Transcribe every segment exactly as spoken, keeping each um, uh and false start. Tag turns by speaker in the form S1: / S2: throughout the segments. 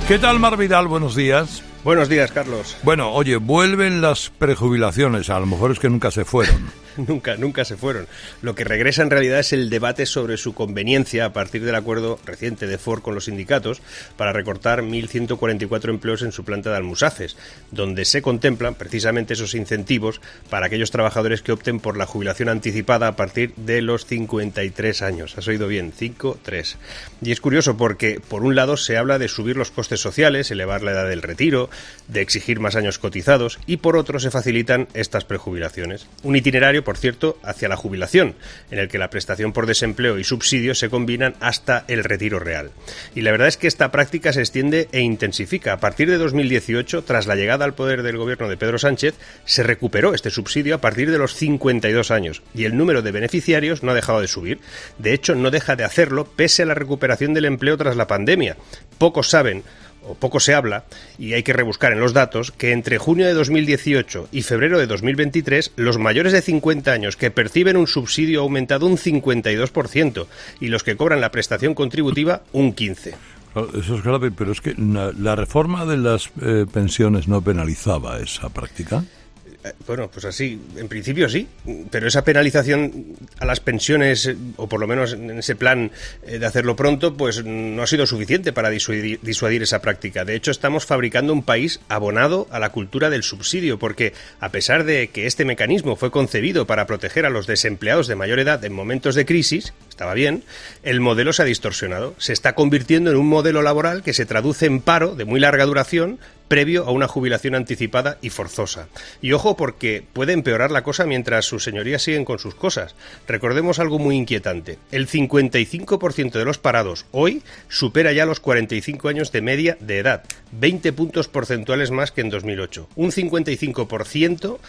S1: ¿Qué tal, Mar Vidal? Buenos días.
S2: Buenos días, Carlos.
S1: Bueno, oye, vuelven las prejubilaciones, a lo mejor es que nunca se fueron.
S2: Nunca, nunca se fueron. Lo que regresa en realidad es el debate sobre su conveniencia a partir del acuerdo reciente de Ford con los sindicatos para recortar mil ciento cuarenta y cuatro empleos en su planta de Almusafes, donde se contemplan precisamente esos incentivos para aquellos trabajadores que opten por la jubilación anticipada a partir de los cincuenta y tres años. Has oído bien, cinco tres. Y es curioso porque, por un lado, se habla de subir los costes sociales, elevar la edad del retiro, de exigir más años cotizados, y por otro se facilitan estas prejubilaciones. Un itinerario, por cierto, hacia la jubilación, en el que la prestación por desempleo y subsidio se combinan hasta el retiro real. Y la verdad es que esta práctica se extiende e intensifica. A partir de dos mil dieciocho, tras la llegada al poder del gobierno de Pedro Sánchez, se recuperó este subsidio a partir de los cincuenta y dos años, y el número de beneficiarios no ha dejado de subir. De hecho, no deja de hacerlo pese a la recuperación del empleo tras la pandemia. Pocos saben, o poco se habla, y hay que rebuscar en los datos, que entre junio de dos mil dieciocho y febrero de dos mil veintitrés, los mayores de cincuenta años que perciben un subsidio ha aumentado un cincuenta y dos por ciento, y los que cobran la prestación contributiva un quince por ciento.
S1: Eso es grave, pero es que la, la reforma de las eh, pensiones no penalizaba esa práctica.
S2: Bueno, pues así, en principio sí, pero esa penalización a las pensiones, o por lo menos en ese plan de hacerlo pronto, pues no ha sido suficiente para disuadir, disuadir esa práctica. De hecho, estamos fabricando un país abonado a la cultura del subsidio, porque a pesar de que este mecanismo fue concebido para proteger a los desempleados de mayor edad en momentos de crisis, estaba bien, el modelo se ha distorsionado. Se está convirtiendo en un modelo laboral que se traduce en paro de muy larga duración, previo a una jubilación anticipada y forzosa. Y ojo, porque puede empeorar la cosa mientras sus señorías siguen con sus cosas. Recordemos algo muy inquietante. El cincuenta y cinco por ciento de los parados hoy supera ya los cuarenta y cinco años de media de edad, veinte puntos porcentuales más que en dos mil ocho. Un cincuenta y cinco por ciento...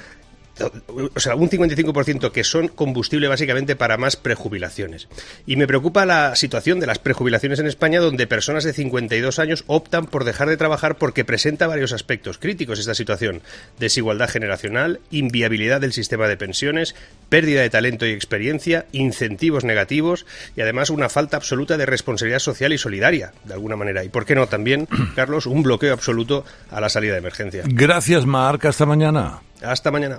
S2: O sea, un cincuenta y cinco por ciento que son combustible básicamente para más prejubilaciones. Y me preocupa la situación de las prejubilaciones en España, donde personas de cincuenta y dos años optan por dejar de trabajar porque presenta varios aspectos críticos esta situación: desigualdad generacional, inviabilidad del sistema de pensiones, pérdida de talento y experiencia, incentivos negativos y además una falta absoluta de responsabilidad social y solidaria, de alguna manera. Y por qué no también, Carlos, un bloqueo absoluto a la salida de emergencia.
S1: Gracias, Marc. Hasta mañana.
S2: Hasta mañana.